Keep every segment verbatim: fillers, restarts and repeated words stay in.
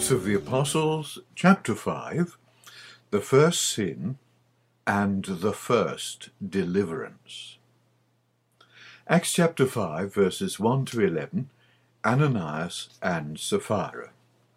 Acts of the Apostles, chapter five, the first sin and the first deliverance. Acts chapter five, verses one to eleven, Ananias and Sapphira.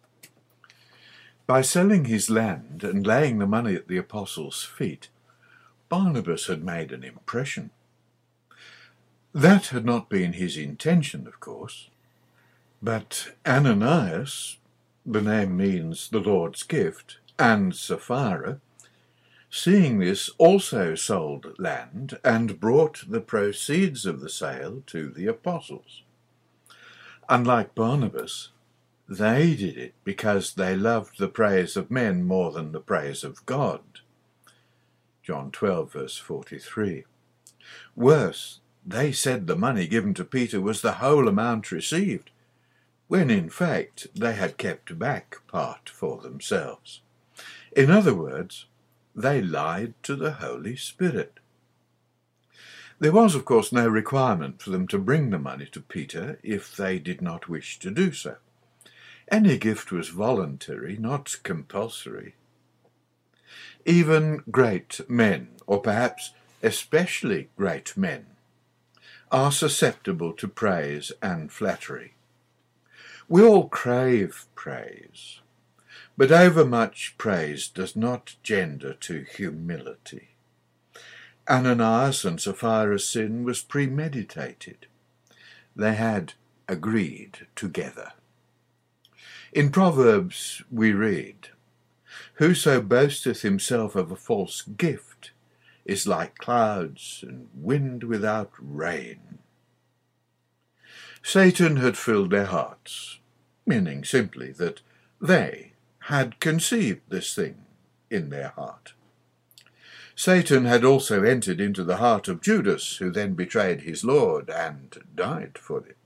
By selling his land and laying the money at the apostles' feet, Barnabas had made an impression. That had not been his intention, of course, but Ananias, the name means the Lord's gift, and Sapphira, seeing this, also sold land and brought the proceeds of the sale to the apostles. Unlike Barnabas, they did it because they loved the praise of men more than the praise of God. John twelve, verse forty-three. Worse, they said the money given to Peter was the whole amount received, when in fact they had kept back part for themselves. In other words, they lied to the Holy Spirit. There was, of course, no requirement for them to bring the money to Peter if they did not wish to do so. Any gift was voluntary, not compulsory. Even great men, or perhaps especially great men, are susceptible to praise and flattery. We all crave praise, but overmuch praise does not gender to humility. Ananias and Sapphira's sin was premeditated. They had agreed together. In Proverbs we read, "Whoso boasteth himself of a false gift is like clouds and wind without rain." Satan had filled their hearts, meaning simply that they had conceived this thing in their heart. Satan had also entered into the heart of Judas, who then betrayed his Lord and died for it.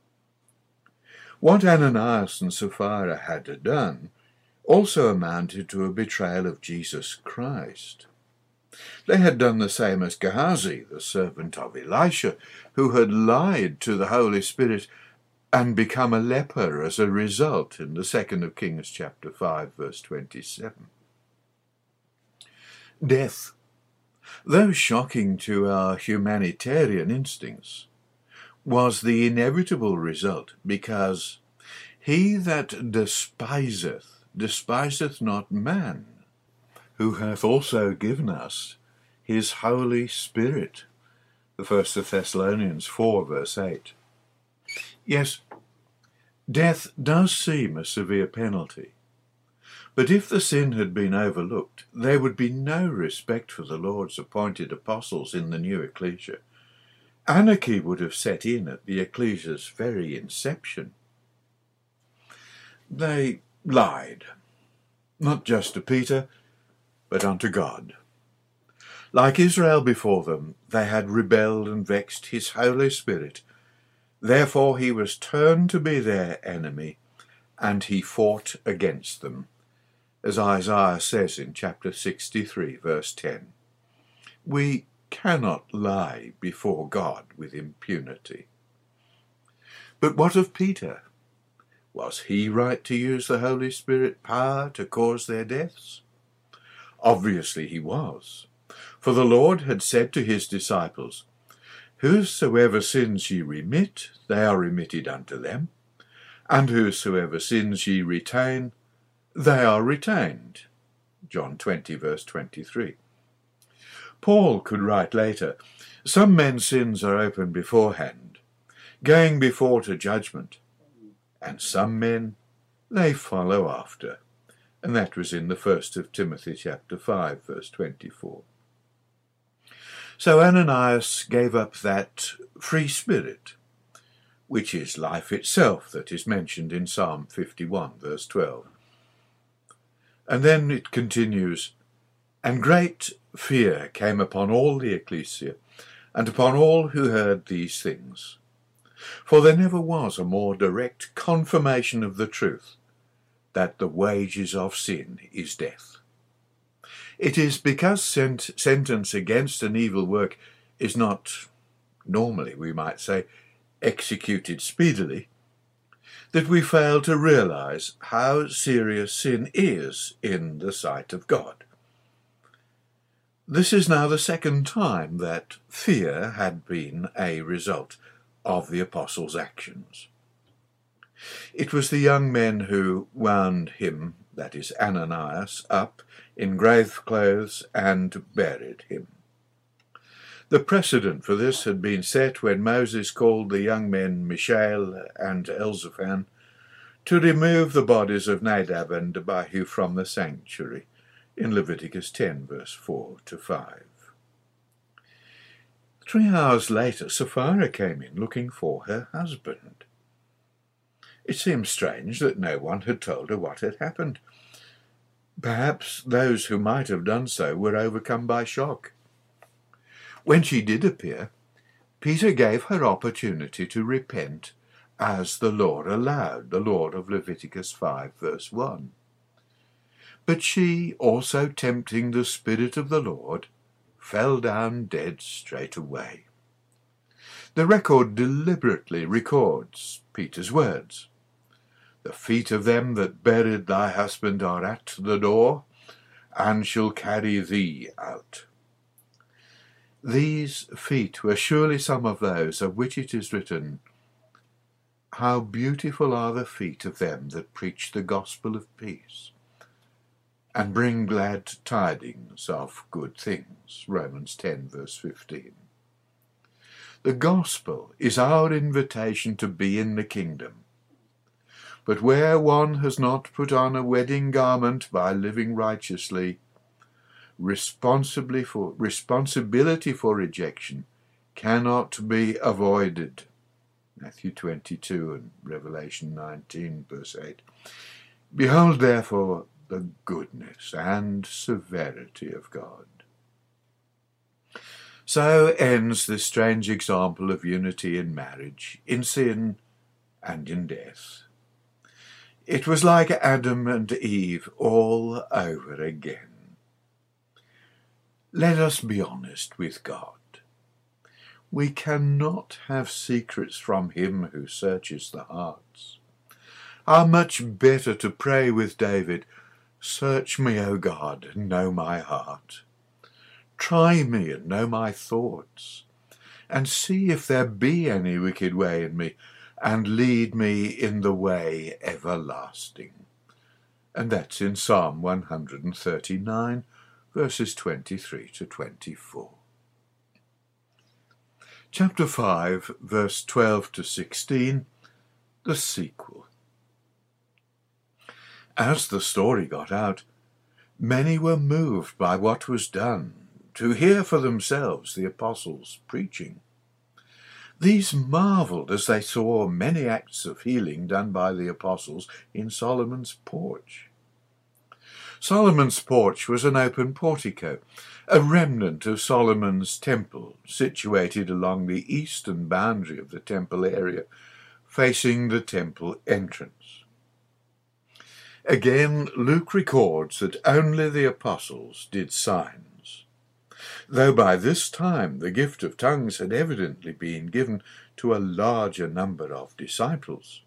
What Ananias and Sapphira had done also amounted to a betrayal of Jesus Christ. They had done the same as Gehazi, the servant of Elisha, who had lied to the Holy Spirit and become a leper as a result in the second of Kings chapter five, verse twenty-seven. Death, though shocking to our humanitarian instincts, was the inevitable result, because he that despiseth, despiseth not man, who hath also given us his Holy Spirit. The first of Thessalonians four, verse eight. Yes, death does seem a severe penalty, but if the sin had been overlooked, there would be no respect for the Lord's appointed apostles in the new ecclesia. Anarchy would have set in at the ecclesia's very inception. They lied, not just to Peter, but unto God. Like Israel before them, they had rebelled and vexed his Holy Spirit. Therefore he was turned to be their enemy, and he fought against them, as Isaiah says in chapter sixty-three, verse ten. We cannot lie before God with impunity. But what of Peter? Was he right to use the Holy Spirit power to cause their deaths? Obviously he was, for the Lord had said to his disciples, "Whosoever sins ye remit, they are remitted unto them, and whosoever sins ye retain, they are retained." John twenty, verse twenty-three. Paul could write later, "Some men's sins are open beforehand, going before to judgment, and some men, they follow after." And that was in the first of Timothy chapter five, verse twenty-four. So Ananias gave up that free spirit, which is life itself, that is mentioned in Psalm fifty-one, verse twelve. And then it continues, "And great fear came upon all the ecclesia, and upon all who heard these things. For there never was a more direct confirmation of the truth, that the wages of sin is death." It is because sent- sentence against an evil work is not, normally we might say, executed speedily, that we fail to realize how serious sin is in the sight of God. This is now the second time that fear had been a result of the apostles' actions. It was the young men who wound him, that is Ananias, up in grave clothes and buried him. The precedent for this had been set when Moses called the young men Mishael and Elzaphan to remove the bodies of Nadab and Abihu from the sanctuary in Leviticus ten, verse four to five. Three hours later, Sapphira came in looking for her husband. It seemed strange that no one had told her what had happened. Perhaps those who might have done so were overcome by shock. When she did appear, Peter gave her opportunity to repent as the Lord allowed, the Lord of Leviticus five, verse one. But she, also tempting the Spirit of the Lord, fell down dead straightway. The record deliberately records Peter's words. The feet of them that buried thy husband are at the door, and shall carry thee out. These feet were surely some of those of which it is written, How beautiful are the feet of them that preach the gospel of peace, and bring glad tidings of good things. Romans ten, verse fifteen. The gospel is our invitation to be in the kingdom. But where one has not put on a wedding garment by living righteously, responsibly for, responsibility for rejection cannot be avoided. Matthew twenty-two and Revelation nineteen, verse eight. Behold, therefore, the goodness and severity of God. So ends this strange example of unity in marriage, in sin and in death. It was like Adam and Eve all over again. Let us be honest with God. We cannot have secrets from him who searches the hearts. How much better to pray with David, Search me, O God, and know my heart. Try me and know my thoughts, and see if there be any wicked way in me, and lead me in the way everlasting. And that's in Psalm one hundred thirty-nine, verses twenty-three to twenty-four. Chapter five, verse twelve to sixteen, the sequel. As the story got out, many were moved by what was done, to hear for themselves the apostles preaching. These marvelled as they saw many acts of healing done by the apostles in Solomon's porch. Solomon's porch was an open portico, a remnant of Solomon's temple, situated along the eastern boundary of the temple area, facing the temple entrance. Again, Luke records that only the apostles did signs, though by this time the gift of tongues had evidently been given to a larger number of disciples.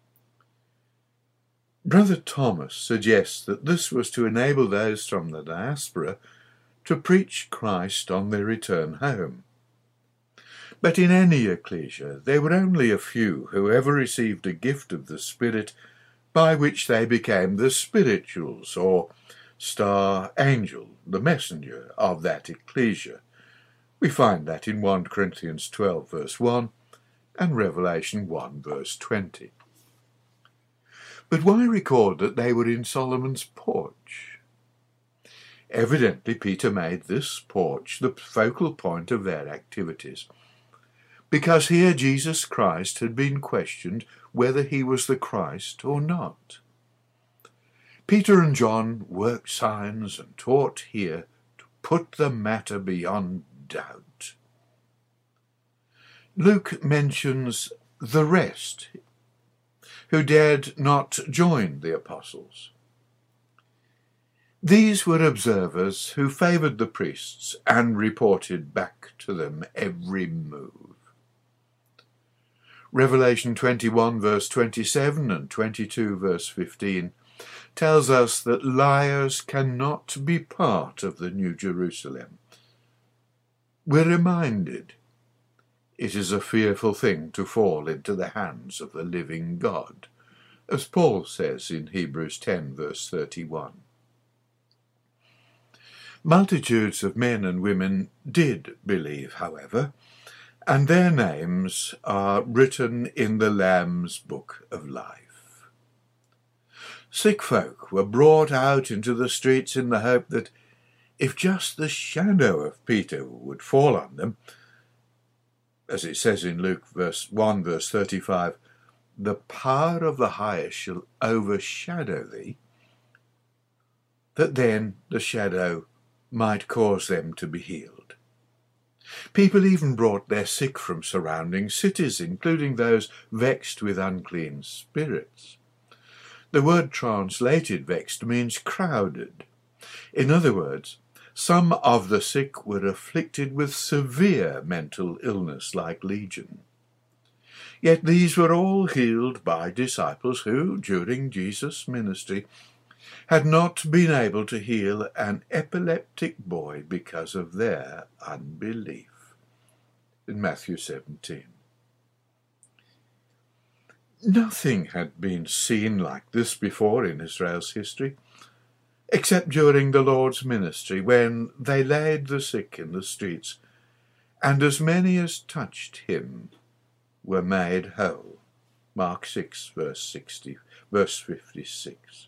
Brother Thomas suggests that this was to enable those from the diaspora to preach Christ on their return home. But in any ecclesia there were only a few who ever received a gift of the Spirit by which they became the spirituals, or star angel, the messenger of that ecclesia. We find that in First Corinthians twelve, verse one, and Revelation one, verse twenty. But why record that they were in Solomon's porch? Evidently Peter made this porch the focal point of their activities, because here Jesus Christ had been questioned whether he was the Christ or not. Peter and John worked signs and taught here to put the matter beyond doubt. Luke mentions the rest who dared not join the apostles. These were observers who favoured the priests and reported back to them every move. Revelation twenty-one verse twenty-seven and twenty-two verse fifteen tells us that liars cannot be part of the New Jerusalem. We're reminded it is a fearful thing to fall into the hands of the living God, as Paul says in Hebrews ten verse thirty-one. Multitudes of men and women did believe, however, and their names are written in the Lamb's Book of Life. Sick folk were brought out into the streets in the hope that if just the shadow of Peter would fall on them, as it says in Luke verse one verse thirty-five, the power of the highest shall overshadow thee, that then the shadow might cause them to be healed. People even brought their sick from surrounding cities, including those vexed with unclean spirits. The word translated vexed means crowded. In other words, some of the sick were afflicted with severe mental illness like legion. Yet these were all healed by disciples who, during Jesus' ministry, had not been able to heal an epileptic boy because of their unbelief. In Matthew seventeen. Nothing had been seen like this before in Israel's history, except during the Lord's ministry, when they laid the sick in the streets, and as many as touched him were made whole. Mark six, verse sixty, verse fifty-six.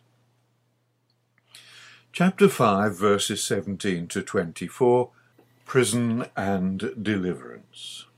Chapter five, verses seventeen to twenty-four, Prison and Deliverance.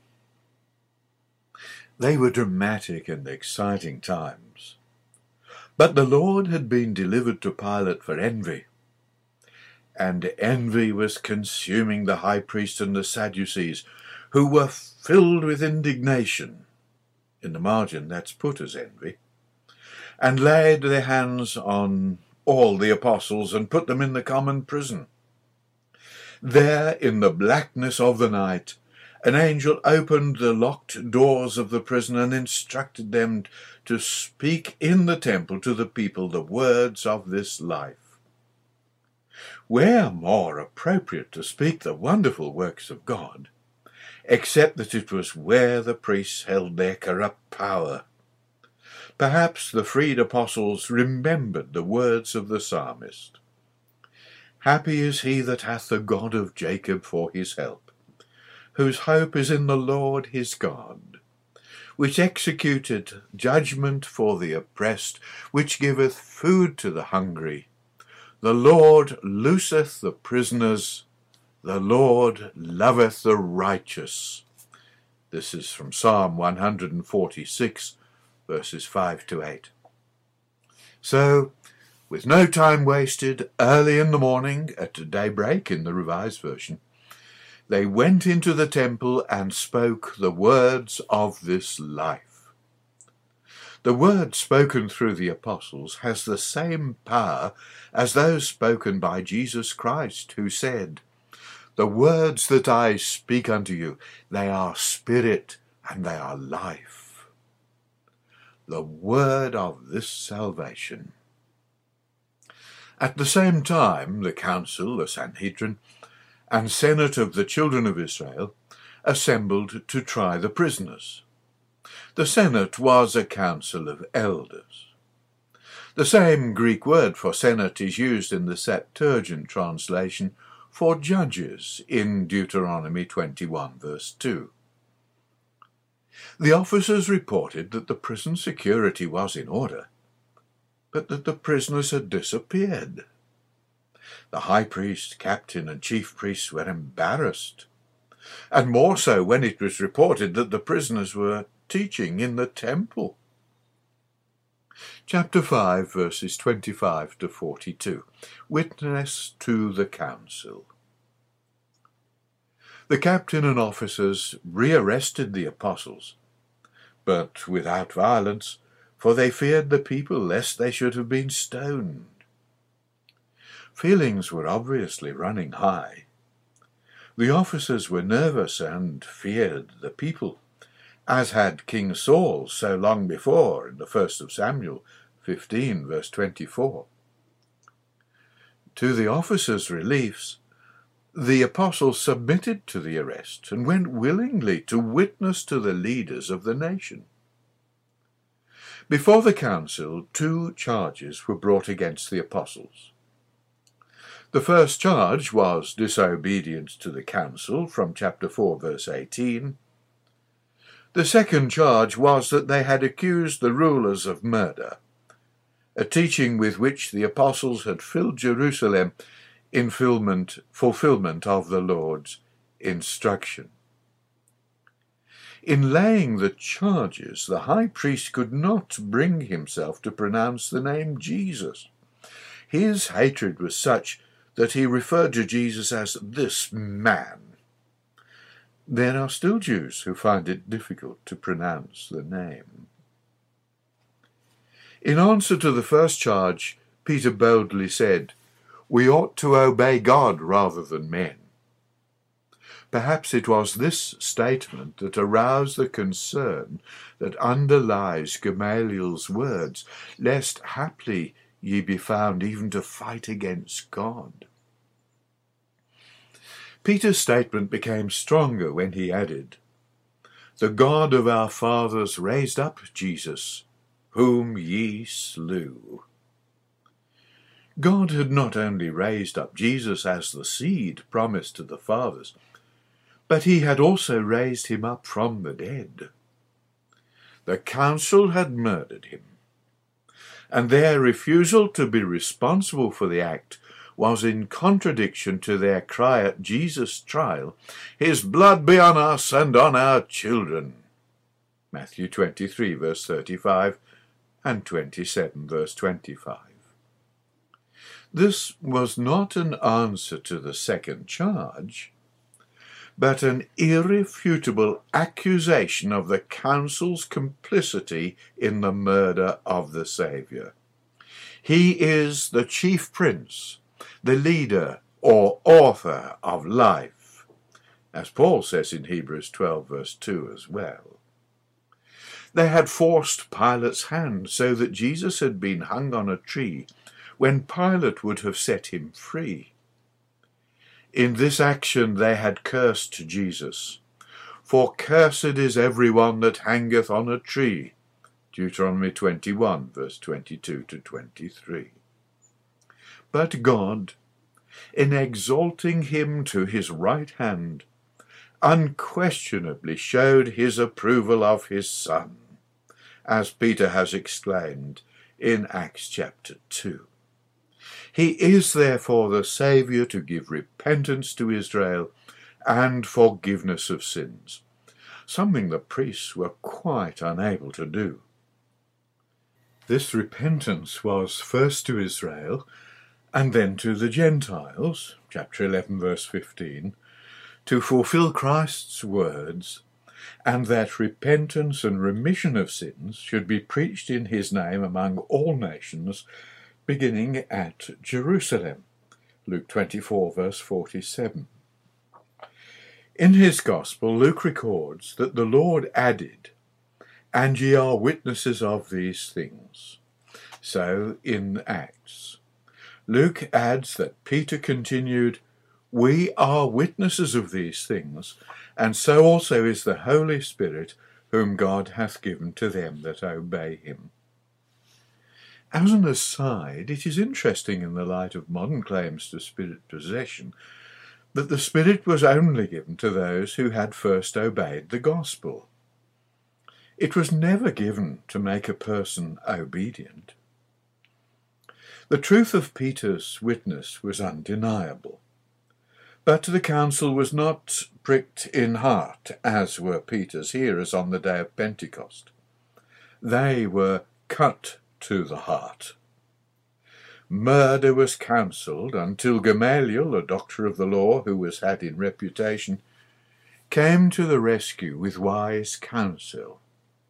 They were dramatic and exciting times. But the Lord had been delivered to Pilate for envy, and envy was consuming the high priest and the Sadducees, who were filled with indignation. In the margin, that's put as envy, and laid their hands on all the apostles and put them in the common prison. There, in the blackness of the night, an angel opened the locked doors of the prison and instructed them to speak in the temple to the people the words of this life. Where more appropriate to speak the wonderful works of God, except that it was where the priests held their corrupt power? Perhaps the freed apostles remembered the words of the psalmist. Happy is he that hath the God of Jacob for his help, whose hope is in the Lord his God, which executed judgment for the oppressed, which giveth food to the hungry. The Lord looseth the prisoners, the Lord loveth the righteous. This is from Psalm one hundred forty-six, verses five to eight. So, with no time wasted, early in the morning, at daybreak in the Revised Version, they went into the temple and spoke the words of this life. The word spoken through the apostles has the same power as those spoken by Jesus Christ, who said, "The words that I speak unto you, they are spirit and they are life." The word of this salvation. At the same time, the council, the Sanhedrin, and Senate of the children of Israel assembled to try the prisoners. The Senate was a council of elders. The same Greek word for Senate is used in the Septuagint translation for judges in Deuteronomy twenty-one, verse two. The officers reported that the prison security was in order, but that the prisoners had disappeared. The high priest, captain, and chief priests were embarrassed, and more so when it was reported that the prisoners were teaching in the temple. Chapter five, verses twenty-five to forty-two. Witness to the council. The captain and officers rearrested the apostles, but without violence, for they feared the people lest they should have been stoned. Feelings were obviously running high. The officers were nervous and feared the people, as had King Saul so long before in the first of Samuel fifteen, verse twenty-four. To the officers' reliefs, the apostles submitted to the arrest and went willingly to witness to the leaders of the nation. Before the council, two charges were brought against the apostles. The first charge was disobedience to the council from chapter four, verse eighteen. The second charge was that they had accused the rulers of murder, a teaching with which the apostles had filled Jerusalem in fulfillment of the Lord's instruction. In laying the charges, the high priest could not bring himself to pronounce the name Jesus. His hatred was such that he referred to Jesus as this man. There are still Jews who find it difficult to pronounce the name. In answer to the first charge, Peter boldly said, "We ought to obey God rather than men." Perhaps it was this statement that aroused the concern that underlies Gamaliel's words, "Lest haply ye be found even to fight against God." Peter's statement became stronger when he added, "The God of our fathers raised up Jesus, whom ye slew." God had not only raised up Jesus as the seed promised to the fathers, but he had also raised him up from the dead. The council had murdered him, and their refusal to be responsible for the act was in contradiction to their cry at Jesus' trial, "His blood be on us and on our children." Matthew twenty-three, verse thirty-five, and twenty-seven, verse twenty-five. This was not an answer to the second charge, but an irrefutable accusation of the council's complicity in the murder of the Saviour. He is the chief prince, the leader or author of life, as Paul says in Hebrews twelve, verse two as well. They had forced Pilate's hand so that Jesus had been hung on a tree when Pilate would have set him free. In this action they had cursed Jesus, "For cursed is every one that hangeth on a tree." Deuteronomy twenty-one, verse twenty-two to twenty-three. But God, in exalting him to his right hand, unquestionably showed his approval of his Son, as Peter has exclaimed in Acts chapter two. He is therefore the Saviour to give repentance to Israel and forgiveness of sins, something the priests were quite unable to do. This repentance was first to Israel and then to the Gentiles, chapter eleven, verse fifteen, to fulfill Christ's words, and that repentance and remission of sins should be preached in his name among all nations, beginning at Jerusalem, Luke twenty-four, verse forty-seven. In his Gospel, Luke records that the Lord added, "And ye are witnesses of these things." So in Acts, Luke adds that Peter continued, "We are witnesses of these things, and so also is the Holy Spirit, whom God hath given to them that obey him." As an aside, it is interesting in the light of modern claims to spirit possession that the Spirit was only given to those who had first obeyed the gospel. It was never given to make a person obedient. The truth of Peter's witness was undeniable, but the council was not pricked in heart, as were Peter's hearers on the day of Pentecost. They were cut to the heart. Murder was counselled until Gamaliel, a doctor of the law who was had in reputation, came to the rescue with wise counsel.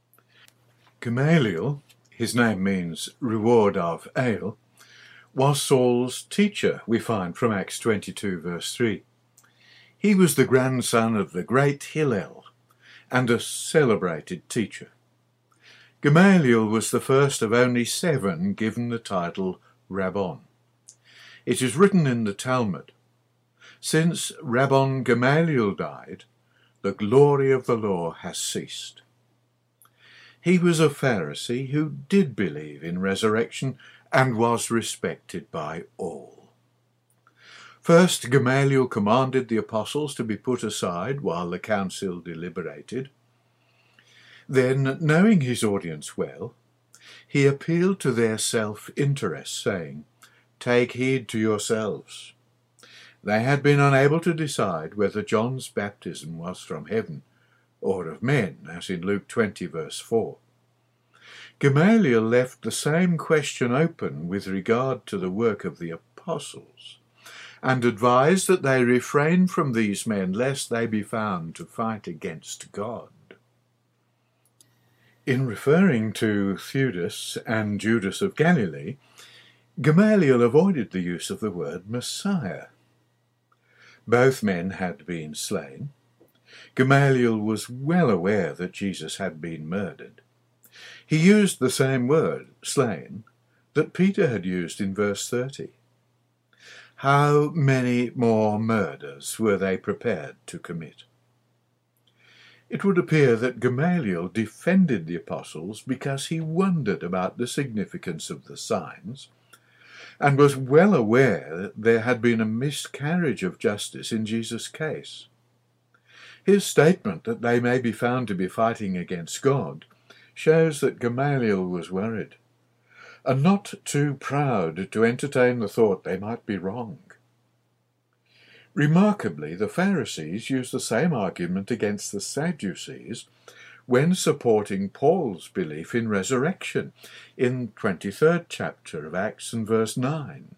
Gamaliel, his name means reward of ale, was Saul's teacher, we find from Acts twenty-two, verse three. He was the grandson of the great Hillel, and a celebrated teacher. Gamaliel was the first of only seven given the title Rabbon. It is written in the Talmud, "Since Rabbon Gamaliel died, the glory of the law has ceased." He was a Pharisee who did believe in resurrection and was respected by all. First, Gamaliel commanded the apostles to be put aside while the council deliberated. Then, knowing his audience well, he appealed to their self-interest, saying, "Take heed to yourselves." They had been unable to decide whether John's baptism was from heaven or of men, as in Luke twenty, verse four. Gamaliel left the same question open with regard to the work of the apostles, and advised that they refrain from these men lest they be found to fight against God. In referring to Theudas and Judas of Galilee, Gamaliel avoided the use of the word Messiah. Both men had been slain. Gamaliel was well aware that Jesus had been murdered. He used the same word, slain, that Peter had used in verse thirty. How many more murders were they prepared to commit? It would appear that Gamaliel defended the apostles because he wondered about the significance of the signs, and was well aware that there had been a miscarriage of justice in Jesus' case. His statement that they may be found to be fighting against God shows that Gamaliel was worried, and not too proud to entertain the thought they might be wrong. Remarkably, the Pharisees used the same argument against the Sadducees when supporting Paul's belief in resurrection in twenty-third chapter of Acts and verse nine.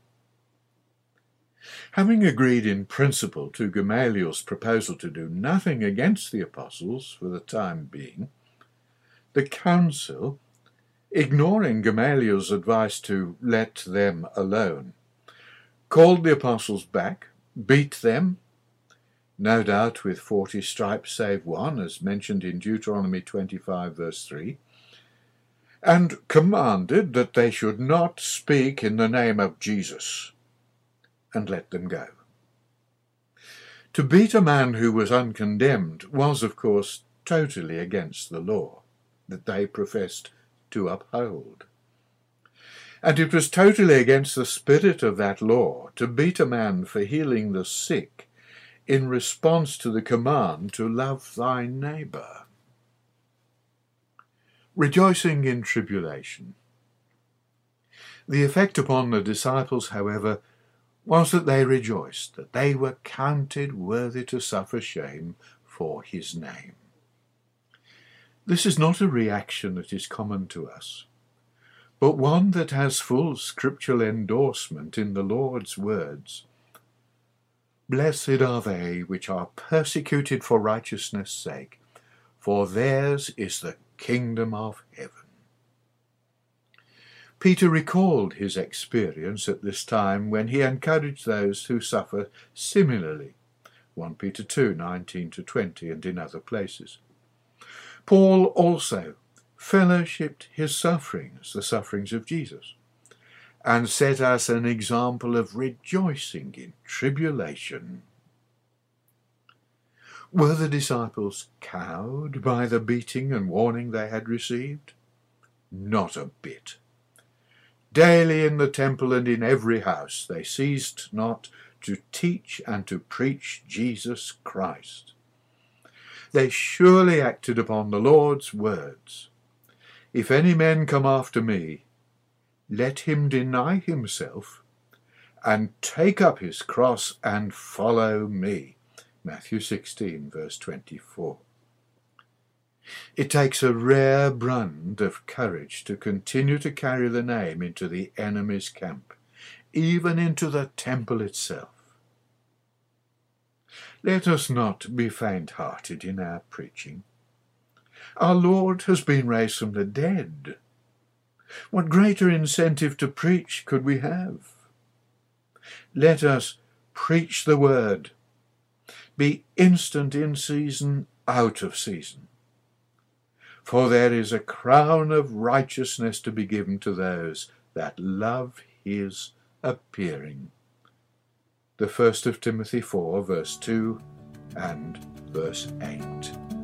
Having agreed in principle to Gamaliel's proposal to do nothing against the apostles for the time being, the council, ignoring Gamaliel's advice to let them alone, called the apostles back, beat them, no doubt with forty stripes save one, as mentioned in Deuteronomy twenty-five, verse three, and commanded that they should not speak in the name of Jesus, and let them go. To beat a man who was uncondemned was, of course, totally against the law that they professed to uphold. And it was totally against the spirit of that law to beat a man for healing the sick in response to the command to love thy neighbour. Rejoicing in tribulation. The effect upon the disciples, however, was that they rejoiced, that they were counted worthy to suffer shame for his name. This is not a reaction that is common to us, but one that has full scriptural endorsement in the Lord's words. Blessed are they which are persecuted for righteousness' sake, for theirs is the kingdom of heaven. Peter recalled his experience at this time when he encouraged those who suffer similarly, First Peter two, nineteen to twenty, and in other places. Paul also fellowshipped his sufferings, the sufferings of Jesus, and set us an example of rejoicing in tribulation. Were the disciples cowed by the beating and warning they had received? Not a bit. Daily in the temple and in every house they ceased not to teach and to preach Jesus Christ. They surely acted upon the Lord's words. If any man come after me, let him deny himself and take up his cross and follow me. Matthew sixteen, verse twenty-four. It takes a rare brand of courage to continue to carry the name into the enemy's camp, even into the temple itself. Let us not be faint-hearted in our preaching. Our Lord has been raised from the dead. What greater incentive to preach could we have? Let us preach the word, be instant in season, out of season, For there is a crown of righteousness to be given to those that love his appearing. The first of Timothy four, verse two and verse eight.